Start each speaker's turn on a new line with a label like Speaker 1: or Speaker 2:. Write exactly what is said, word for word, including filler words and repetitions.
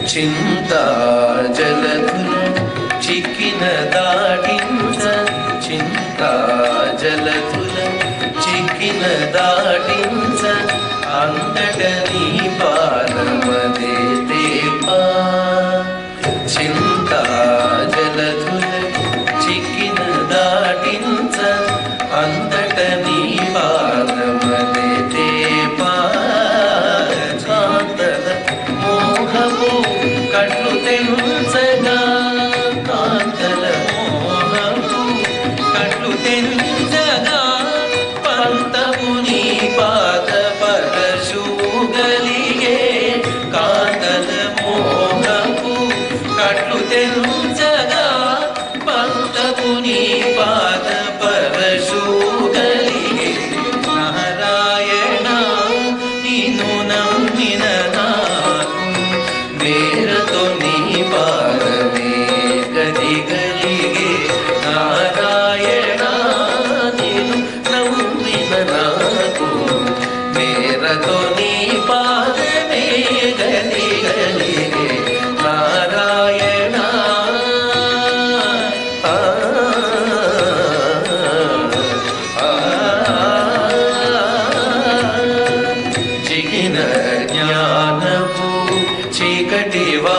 Speaker 1: చింతా జలధుల చిక్కిన దాటించ చింతా జలధుల చిక్కిన దాటించ అంతట నీ పాదమదే దేపా చింతా జలధుల చిక్కిన దాటించ అంతట నీ పాదమదే దేపా కట్లు తెంచగా కాంతల మోహము కట్లు తెంచగా పంతము నీ పాద పరశుగలిగే కాంతల మోహము కట్లు తెంచగా పంతము నీ పాద పరశుగలిగే నారాయణ నిన్ను నమ్మిన నేరతో నీ పాదమే గది గలిగే నారాయణ నేను నమ్మిన నాకు నేరతో నీ పాదమే గది గలిగే నారాయణ జిగిన జ్ఞానము చీకటి